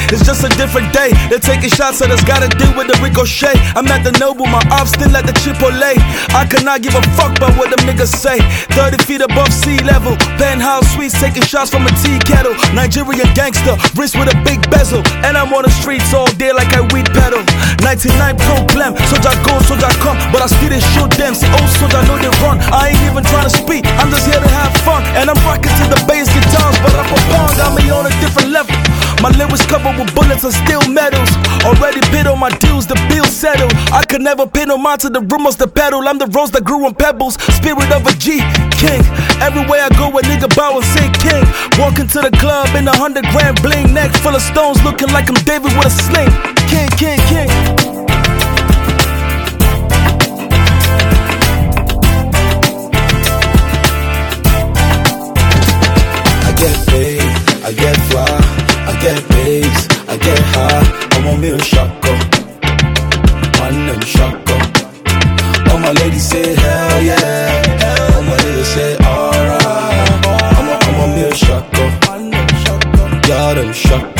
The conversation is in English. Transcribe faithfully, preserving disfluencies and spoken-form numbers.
it's just a different day. They're taking shots at us, gotta deal with the ricochet. I'm at the Noble, my ops still at the Chipotle. I cannot give a fuck about what them niggas say. thirty feet above sea level, penthouse suites, taking shots from a tea kettle. Nigerian gangster, wrist with a big bezel. And I'm on the streets all day like I weed pedal. ninety-nine problem, soldier go, soldier come. But I still they shoot them, see old soldier know they run. I ain't even trying to speak, I'm just here to have fun. And I'm rocking to the bass guitars, but up a pound got me on a different level. My lyrics covered with bullets and steel medals. Already bid on my deals, the bill settled. I could never pay no mind to the rumors, the pedal. I'm the rose that grew on pebbles, spirit of a G, king. Everywhere I go, a nigga bow and say king. Walking to the club in a hundred grand bling, neck full of stones, looking like I'm David with a sling. King, king, king. I get paid, I get fly, I get babes, I get high. I want me a shotgun, man them shotgun. All my ladies say hell yeah, all my ladies say alright. I'm a, I'm a me a shotgun, y'all them shotgun.